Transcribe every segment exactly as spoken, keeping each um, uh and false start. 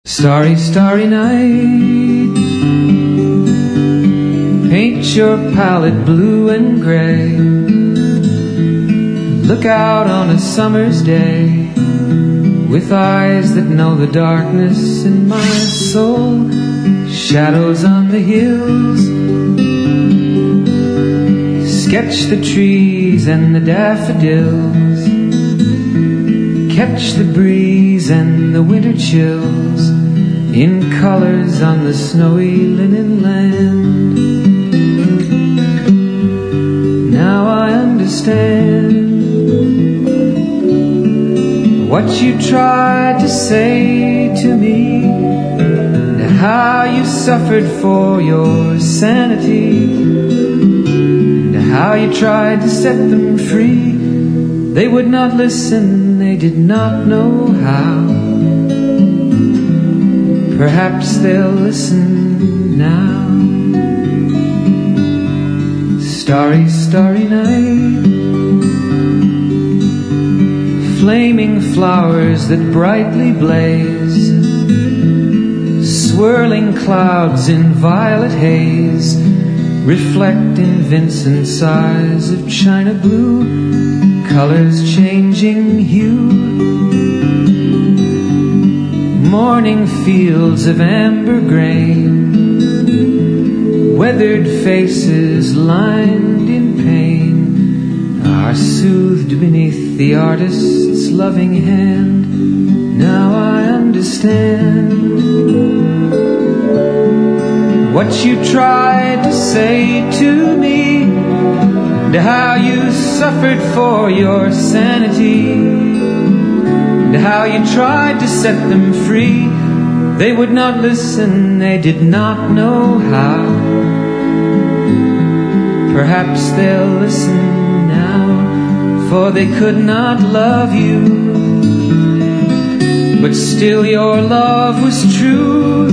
Starry, starry night, paint your palette blue and gray. Look out on a summer's day with eyes that know the darkness in my soul. Shadows on the hills, sketch the trees and the daffodils, catch the breeze and the winter chills in colors on the snowy linen land. Now I understand what you tried to say to me, and how you suffered for your sanity, and how you tried to set them free. They would not listen, they did not know how. Perhaps they'll listen now. Starry, starry night, flaming flowers that brightly blaze, swirling clouds in violet haze, reflect in Vincent's eyes of china blue, colors changing hue. Morning fields of amber grain, weathered faces lined in pain, are soothed beneath the artist's loving hand. Now I understand what you tried to say to me, and how you suffered for your sanity, and how you tried to set them free. They would not listen, they did not know how. Perhaps they'll listen now, for they could not love you, but still your love was true.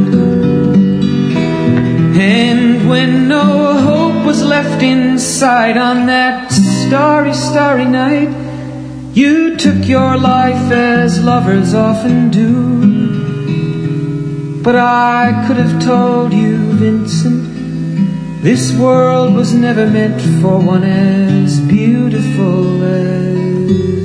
And when no hope was left inside on that starry, starry night, you took your life as lovers often do. But I could have told you, Vincent, this world was never meant for one as beautiful as